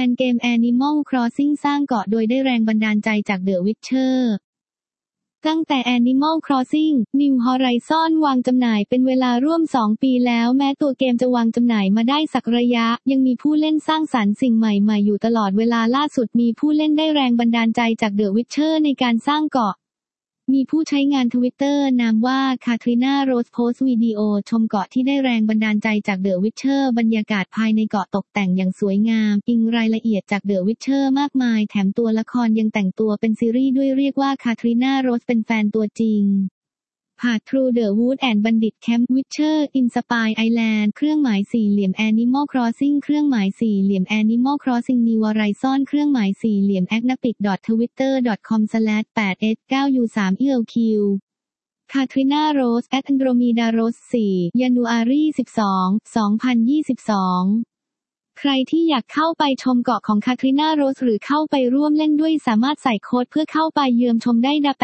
นเกม Animal Crossing สร้างเกาะโดยได้แรงบันดาลใจจาก The Witcher ตั้งแต่ Animal Crossing New Horizon วางจำหน่ายเป็นเวลาร่วม 2 ปีแล้วแม้ตัวเกมจะวางจำหน่ายมาได้สักระยะยังมีผู้เล่นสร้างสรรค์สิ่งใหม่ๆอยู่ตลอดเวลาล่าสุดมีผู้เล่นได้แรงบันดาลใจจาก The Witcher ในการสร้างเกาะมีผู้ใช้งาน Twitter นามว่า Katrina Rose โพสต์วิดีโอชมเกาะที่ได้แรงบันดาลใจจาก The Witcher บรรยากาศภายในเกาะตกแต่งอย่างสวยงามอิงรายละเอียดจาก The Witcher มากมายแถมตัวละครยังแต่งตัวเป็นซีรีส์ด้วยเรียกว่า Katrina Rose เป็นแฟนตัวจริงผ่าน Through the Wood and Bandit Camp Witcher Inspire Island เครื่องหมายสี่เหลี่ยม Animal Crossing เครื่องหมายสี่เหลี่ยม Animal Crossing New Horizon เครื่องหมายสี่เหลี่ยม agnapic.twitter.com/8s9u3elq Katrina Rose @Andromeda Rose 4 January 12 2022ใครที่อยากเข้าไปชมเกาะของ Katrina Rose หรือเข้าไปร่วมเล่นด้วยสามารถใส่โค้ดเพื่อเข้าไปเยือนชมได้ณ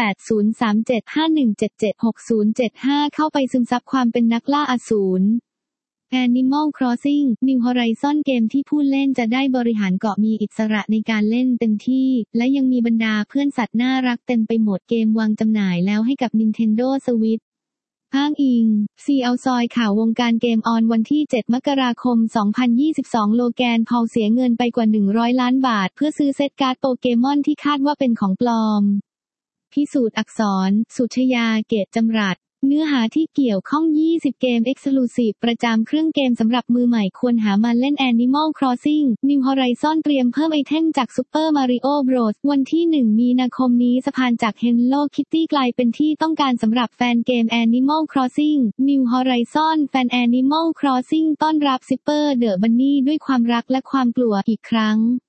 803751776075 เข้าไปซึมซับความเป็นนักล่าอสูร Animal Crossing New Horizon เกมที่ผู้เล่นจะได้บริหารเกาะมีอิสระในการเล่นเต็มที่และยังมีบรรดาเพื่อนสัตว์น่ารักเต็มไปหมดเกมวางจำหน่ายแล้วให้กับ Nintendo Switchอ้างอิง CL ซอยข่าววงการเกมออนวันที่ 7 มกราคม 2022 โลแกนพอลเสียเงินไปกว่า 100 ล้านบาทเพื่อซื้อเซตการ์ดโปเกมอนที่คาดว่าเป็นของปลอมพิสูจน์อักษร สุชยา เกตจำรัดเนื้อหาที่เกี่ยวข้อง 20 เกม Exclusive ประจำเครื่องเกมสำหรับมือใหม่ควรหามาเล่น Animal Crossing New Horizon เตรียมเพิ่มไอเทมจาก Super Mario Bros วันที่ 1 มีนาคมนี้สะพานจาก Hello Kitty กลายเป็นที่ต้องการสำหรับแฟนเกม Animal Crossing New Horizon แฟน Animal Crossing ต้อนรับ Super the Bunny ด้วยความรักและความกลัวอีกครั้ง